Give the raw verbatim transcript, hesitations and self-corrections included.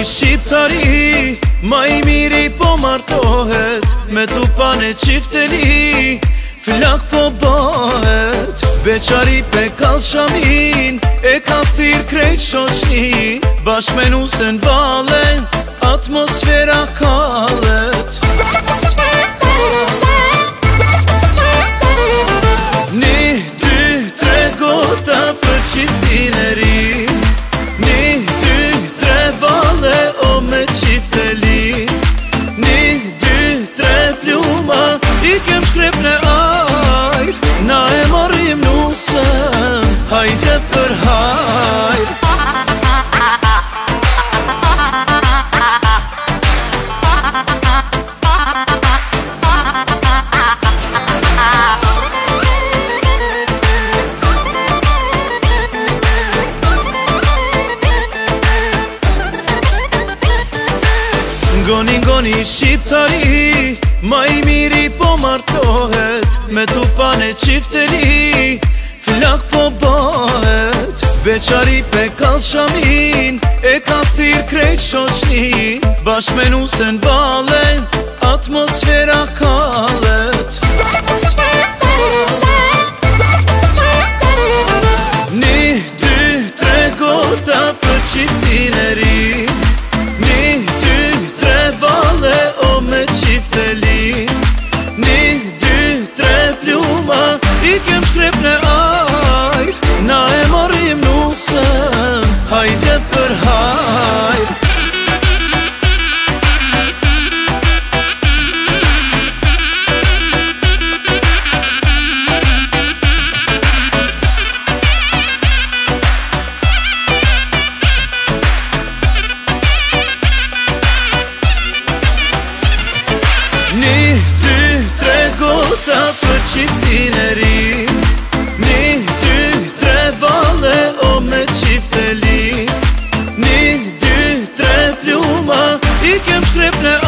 shqiptari, ma i miri po martohet, me tupane qifteli, flak po bëhet. Beqari pe kall shamin, e ka thirr krejt shoqni, bashk me nusen vale, atmosfera kallet. Një, dy, tre gota për qiftin e ri, një, dy, tre vale o me qifteli, një, dy, tre pluma, i kem shkrep në ajr, na e marrim nusën, hajde për hajr. Ngoni, ngoni shqiptari, ma i miri po martohet, me tupane qifteli, flak po bëhet. Beqari pe kall shamin, e ka thirr krejt shoqni, bashk me nusen vale, atmosfera kallet. Një, dy, tre gota për qiftin e ri, o me qifteli, një, dy, tre pluma, i kem shkrep në ajr, na e marrim nusën, hajde për hajr. Një, dy, tre gota për qiftin e ri, një, dy, tre vale o me qifteli, një, dy, tre pluma, i kem shkrep në